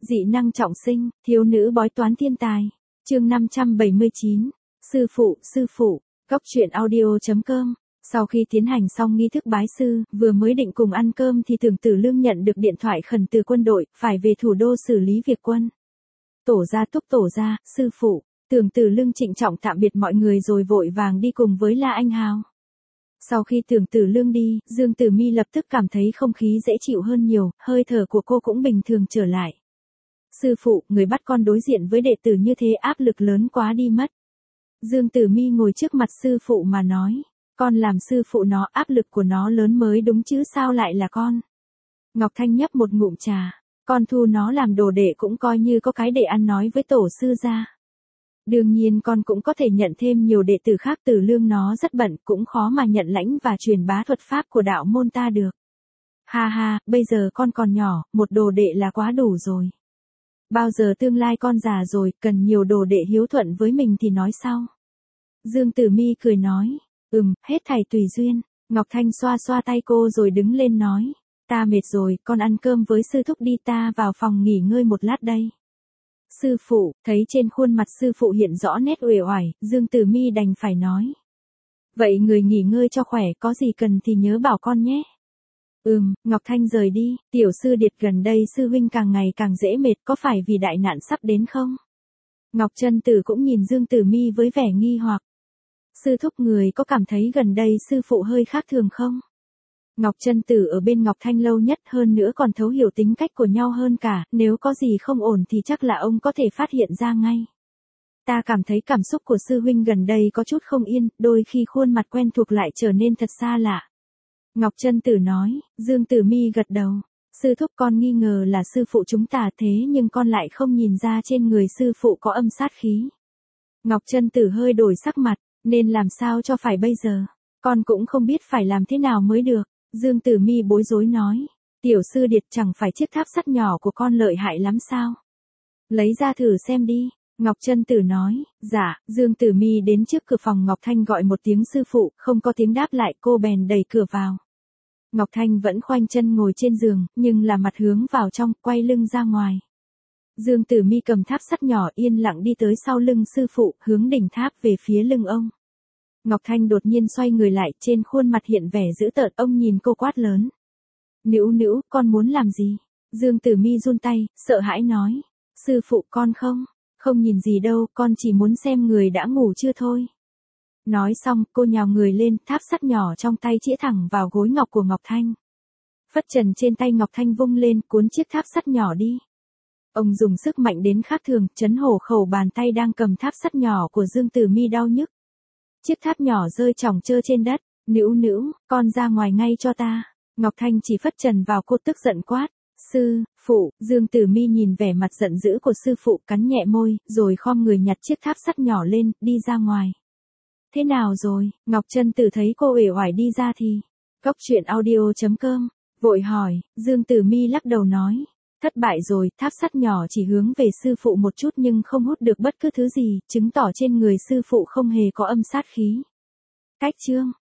Dị năng trọng sinh, thiếu nữ bói toán thiên tài. Chương 579. Sư phụ. Góc truyện audio.com. Sau khi tiến hành xong nghi thức bái sư, vừa mới định cùng ăn cơm thì Tưởng Tử Lương nhận được điện thoại khẩn từ quân đội, phải về thủ đô xử lý việc quân. Tổ gia, sư phụ. Tưởng Tử Lương trịnh trọng tạm biệt mọi người rồi vội vàng đi cùng với La Anh Hào. Sau khi Tưởng Tử Lương đi, Dương Tử Mi lập tức cảm thấy không khí dễ chịu hơn nhiều, hơi thở của cô cũng bình thường trở lại. Sư phụ, người bắt con đối diện với đệ tử như thế áp lực lớn quá đi mất. Dương Tử Mi ngồi trước mặt sư phụ mà nói, con làm sư phụ nó, áp lực của nó lớn mới đúng chứ sao lại là con. Ngọc Thanh nhấp một ngụm trà, con thu nó làm đồ đệ cũng coi như có cái để ăn nói với tổ sư gia. Đương nhiên con cũng có thể nhận thêm nhiều đệ tử khác, Tử Lương nó rất bận, cũng khó mà nhận lãnh và truyền bá thuật pháp của đạo môn ta được. Ha ha, bây giờ con còn nhỏ, một đồ đệ là quá đủ rồi. Bao giờ tương lai con già rồi, cần nhiều đồ đệ hiếu thuận với mình thì nói sau. Dương Tử Mi cười nói, hết thảy tùy duyên. Ngọc Thanh xoa xoa tay cô rồi đứng lên nói, ta mệt rồi, con ăn cơm với sư thúc đi, ta vào phòng nghỉ ngơi một lát đây. Sư phụ, thấy trên khuôn mặt sư phụ hiện rõ nét uể oải, Dương Tử Mi đành phải nói. Vậy người nghỉ ngơi cho khỏe, có gì cần thì nhớ bảo con nhé. Ngọc Thanh rời đi, tiểu sư điệt gần đây sư huynh càng ngày càng dễ mệt, có phải vì đại nạn sắp đến không? Ngọc Trân Tử cũng nhìn Dương Tử Mi với vẻ nghi hoặc. Sư thúc, người có cảm thấy gần đây sư phụ hơi khác thường không? Ngọc Trân Tử ở bên Ngọc Thanh lâu nhất, hơn nữa còn thấu hiểu tính cách của nhau hơn cả, nếu có gì không ổn thì chắc là ông có thể phát hiện ra ngay. Ta cảm thấy cảm xúc của sư huynh gần đây có chút không yên, đôi khi khuôn mặt quen thuộc lại trở nên thật xa lạ. Ngọc Trân Tử nói, Dương Tử Mi gật đầu. Sư thúc, con nghi ngờ là sư phụ chúng ta, thế nhưng con lại không nhìn ra trên người sư phụ có âm sát khí. Ngọc Trân Tử hơi đổi sắc mặt, nên làm sao cho phải bây giờ? Con cũng không biết phải làm thế nào mới được. Dương Tử Mi bối rối nói, tiểu sư điệt, chẳng phải chiếc tháp sắt nhỏ của con lợi hại lắm sao? Lấy ra thử xem đi. Ngọc Trân Tử nói, dạ. Dương Tử Mi đến trước cửa phòng Ngọc Thanh gọi một tiếng sư phụ, không có tiếng đáp lại, cô bèn đẩy cửa vào. Ngọc Thanh vẫn khoanh chân ngồi trên giường, nhưng là mặt hướng vào trong, quay lưng ra ngoài. Dương Tử Mi cầm tháp sắt nhỏ yên lặng đi tới sau lưng sư phụ, hướng đỉnh tháp về phía lưng ông. Ngọc Thanh đột nhiên xoay người lại, trên khuôn mặt hiện vẻ dữ tợn, ông nhìn cô quát lớn. Nữu, con muốn làm gì? Dương Tử Mi run tay, sợ hãi nói. Sư phụ, con không nhìn gì đâu, con chỉ muốn xem người đã ngủ chưa thôi. Nói xong, cô nhào người lên, tháp sắt nhỏ trong tay chĩa thẳng vào gối ngọc của Ngọc Thanh. Phất trần trên tay Ngọc Thanh vung lên, cuốn chiếc tháp sắt nhỏ đi. Ông dùng sức mạnh đến khác thường, chấn hổ khẩu bàn tay đang cầm tháp sắt nhỏ của Dương Tử Mi đau nhức. Chiếc tháp nhỏ rơi chỏng chơ trên đất. Nữu, con ra ngoài ngay cho ta. Ngọc Thanh chỉ phất trần vào cô, tức giận quát. Sư phụ. Dương Tử Mi nhìn vẻ mặt giận dữ của sư phụ, cắn nhẹ môi, rồi khom người nhặt chiếc tháp sắt nhỏ lên, đi ra ngoài. Thế nào rồi? Ngọc Trân Tử thấy cô uể oải đi ra thì góc truyện audio.com vội hỏi. Dương Tử Mi lắc đầu nói, thất bại rồi. Tháp sắt nhỏ chỉ hướng về sư phụ một chút nhưng không hút được bất cứ thứ gì, chứng tỏ trên người sư phụ không hề có âm sát khí. Cách chương